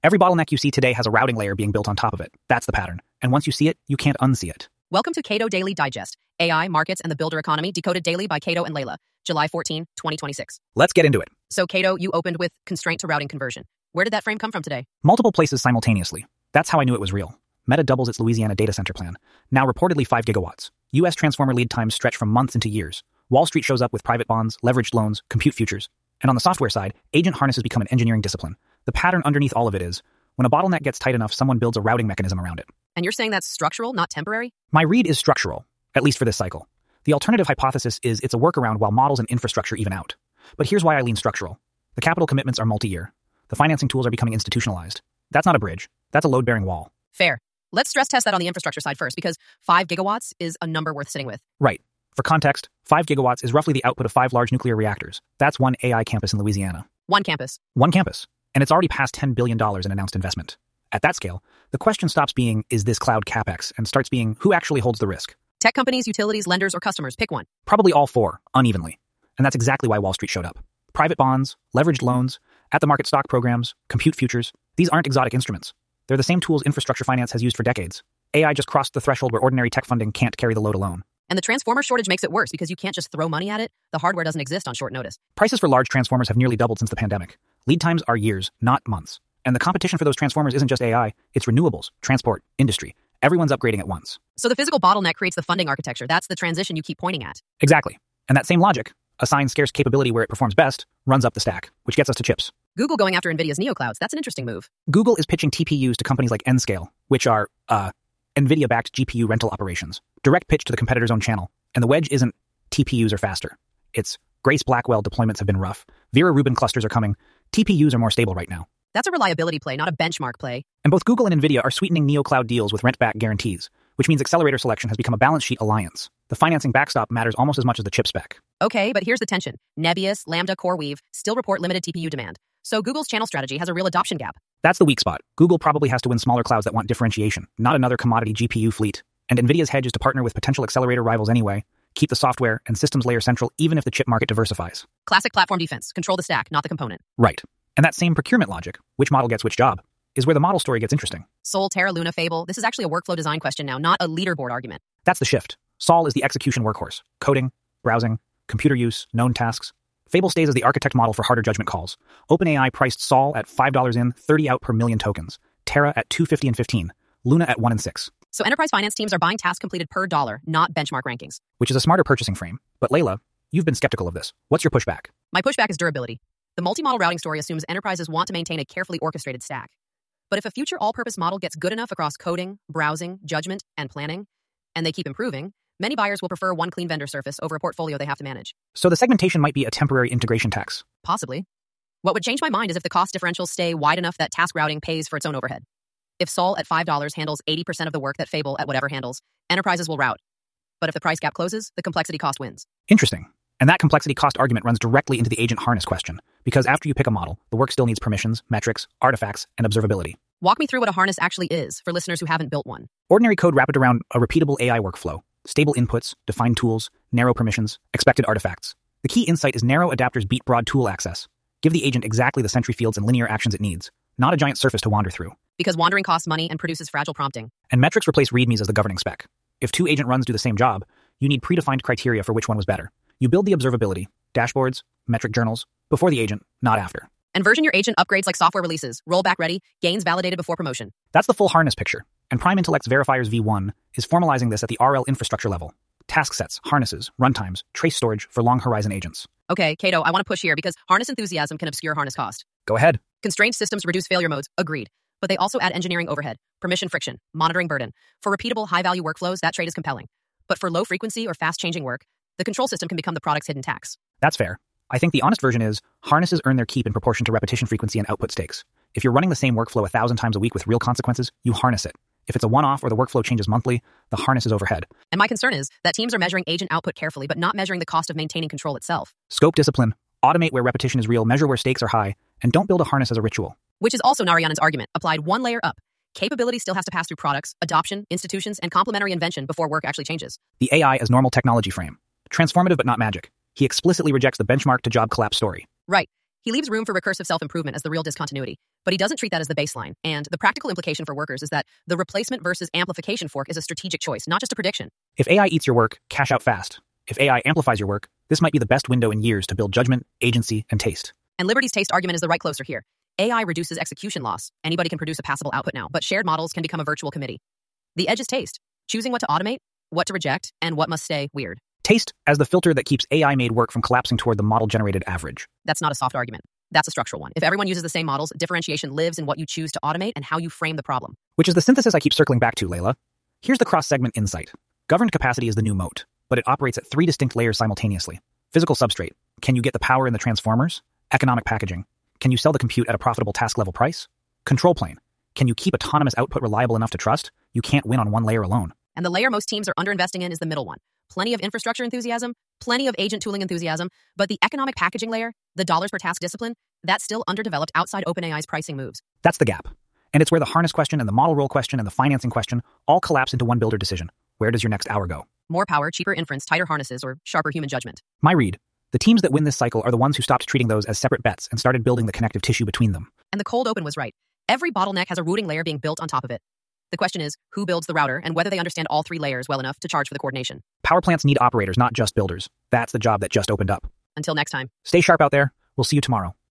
Every bottleneck you see today has a routing layer being built on top of it. That's the pattern. And once you see it, you can't unsee it. Welcome to Cato Daily Digest, AI, Markets, and the Builder Economy, decoded daily by Cato and Layla, July 14, 2026. Let's get into it. So, Cato, you opened with constraint to routing conversion. Where did that frame come from today? Multiple places simultaneously. That's how I knew it was real. Meta doubles its Louisiana data center plan, now reportedly 5 gigawatts. U.S. transformer lead times stretch from months into years. Wall Street shows up with private bonds, leveraged loans, compute futures. And on the software side, agent harnesses become an engineering discipline. The pattern underneath all of it is, when a bottleneck gets tight enough, someone builds a routing mechanism around it. And you're saying that's structural, not temporary? My read is structural, at least for this cycle. The alternative hypothesis is it's a workaround while models and infrastructure even out. But here's why I lean structural. The capital commitments are multi-year. The financing tools are becoming institutionalized. That's not a bridge. That's a load-bearing wall. Fair. Let's stress test that on the infrastructure side first, because 5 gigawatts is a number worth sitting with. Right. For context, 5 gigawatts is roughly the output of 5 large nuclear reactors. That's one AI campus in Louisiana. One campus. One campus. And it's already past $10 billion in announced investment. At that scale, the question stops being, is this cloud capex, and starts being, who actually holds the risk? Tech companies, utilities, lenders, or customers. Pick one. Probably all four, unevenly. And that's exactly why Wall Street showed up. Private bonds, leveraged loans, at-the-market stock programs, compute futures. These aren't exotic instruments. They're the same tools infrastructure finance has used for decades. AI just crossed the threshold where ordinary tech funding can't carry the load alone. And the transformer shortage makes it worse because you can't just throw money at it. The hardware doesn't exist on short notice. Prices for large transformers have nearly doubled since the pandemic. Lead times are years, not months. And the competition for those transformers isn't just AI, it's renewables, transport, industry. Everyone's upgrading at once. So the physical bottleneck creates the funding architecture. That's the transition you keep pointing at. Exactly. And that same logic, assign scarce capability where it performs best, runs up the stack, which gets us to chips. Google going after NVIDIA's NeoClouds. That's an interesting move. Google is pitching TPUs to companies like Nscale, which are, NVIDIA-backed GPU rental operations. Direct pitch to the competitor's own channel. And the wedge isn't TPUs are faster. It's Grace Blackwell deployments have been rough. Vera Rubin clusters are coming. TPUs are more stable right now. That's a reliability play, not a benchmark play. And both Google and NVIDIA are sweetening NeoCloud deals with rent-back guarantees, which means accelerator selection has become a balance sheet alliance. The financing backstop matters almost as much as the chip spec. Okay, but here's the tension. Nebius, Lambda, CoreWeave still report limited TPU demand. So Google's channel strategy has a real adoption gap. That's the weak spot. Google probably has to win smaller clouds that want differentiation, not another commodity GPU fleet. And NVIDIA's hedge is to partner with potential accelerator rivals anyway, keep the software and systems layer central even if the chip market diversifies. Classic platform defense. Control the stack, not the component. Right. And that same procurement logic, which model gets which job, is where the model story gets interesting. Sol, Terra, Luna, Fable. This is actually a workflow design question now, not a leaderboard argument. That's the shift. Sol is the execution workhorse. Coding, browsing, computer use, known tasks. Fable stays as the architect model for harder judgment calls. OpenAI priced Sol at $5 in, 30 out per million tokens. Terra at $2.50 and 15. Luna at 1 and 6. So enterprise finance teams are buying tasks completed per dollar, not benchmark rankings. Which is a smarter purchasing frame. But Layla, you've been skeptical of this. What's your pushback? My pushback is durability. The multi-model routing story assumes enterprises want to maintain a carefully orchestrated stack. But if a future all-purpose model gets good enough across coding, browsing, judgment, and planning, and they keep improving, many buyers will prefer one clean vendor surface over a portfolio they have to manage. So the segmentation might be a temporary integration tax. Possibly. What would change my mind is if the cost differentials stay wide enough that task routing pays for its own overhead. If Sol at $5 handles 80% of the work that Fable at whatever handles, enterprises will route. But if the price gap closes, the complexity cost wins. Interesting. And that complexity cost argument runs directly into the agent harness question, because after you pick a model, the work still needs permissions, metrics, artifacts, and observability. Walk me through what a harness actually is for listeners who haven't built one. Ordinary code wrapped around a repeatable AI workflow, stable inputs, defined tools, narrow permissions, expected artifacts. The key insight is narrow adapters beat broad tool access. Give the agent exactly the sentry fields and linear actions it needs, not a giant surface to wander through. Because wandering costs money and produces fragile prompting. And metrics replace readmes as the governing spec. If 2 agent runs do the same job, you need predefined criteria for which one was better. You build the observability, dashboards, metric journals, before the agent, not after. And version your agent upgrades like software releases, rollback ready, gains validated before promotion. That's the full harness picture. And Prime Intellect's Verifiers V1 is formalizing this at the RL infrastructure level. Task sets, harnesses, runtimes, trace storage for long horizon agents. Okay, Cato, I want to push here because harness enthusiasm can obscure harness cost. Go ahead. Constrained systems reduce failure modes, agreed. But they also add engineering overhead, permission friction, monitoring burden. For repeatable, high-value workflows, that trade is compelling. But for low-frequency or fast-changing work, the control system can become the product's hidden tax. That's fair. I think the honest version is, harnesses earn their keep in proportion to repetition frequency and output stakes. If you're running the same workflow 1,000 times a week with real consequences, you harness it. If it's a one-off or the workflow changes monthly, the harness is overhead. And my concern is that teams are measuring agent output carefully, but not measuring the cost of maintaining control itself. Scope discipline. Automate where repetition is real, measure where stakes are high, and don't build a harness as a ritual. Which is also Narayanan's argument, applied one layer up. Capability still has to pass through products, adoption, institutions, and complementary invention before work actually changes. The AI as normal technology frame. Transformative but not magic. He explicitly rejects the benchmark to job collapse story. Right. He leaves room for recursive self-improvement as the real discontinuity, but he doesn't treat that as the baseline. And the practical implication for workers is that the replacement versus amplification fork is a strategic choice, not just a prediction. If AI eats your work, cash out fast. If AI amplifies your work, this might be the best window in years to build judgment, agency, and taste. And Liberty's taste argument is the right closer here. AI reduces execution loss. Anybody can produce a passable output now, but shared models can become a virtual committee. The edge is taste, choosing what to automate, what to reject, and what must stay weird. Taste as the filter that keeps AI-made work from collapsing toward the model-generated average. That's not a soft argument. That's a structural one. If everyone uses the same models, differentiation lives in what you choose to automate and how you frame the problem. Which is the synthesis I keep circling back to, Layla. Here's the cross-segment insight. Governed capacity is the new moat, but it operates at 3 distinct layers simultaneously. Physical substrate. Can you get the power in the transformers? Economic packaging. Can you sell the compute at a profitable task-level price? Control plane. Can you keep autonomous output reliable enough to trust? You can't win on one layer alone. And the layer most teams are underinvesting in is the middle one. Plenty of infrastructure enthusiasm, plenty of agent tooling enthusiasm, but the economic packaging layer, the dollars per task discipline, that's still underdeveloped outside OpenAI's pricing moves. That's the gap. And it's where the harness question and the model role question and the financing question all collapse into one builder decision. Where does your next hour go? More power, cheaper inference, tighter harnesses, or sharper human judgment. My read. The teams that win this cycle are the ones who stopped treating those as separate bets and started building the connective tissue between them. And the cold open was right. Every bottleneck has a routing layer being built on top of it. The question is, who builds the router and whether they understand all 3 layers well enough to charge for the coordination. Power plants need operators, not just builders. That's the job that just opened up. Until next time. Stay sharp out there. We'll see you tomorrow.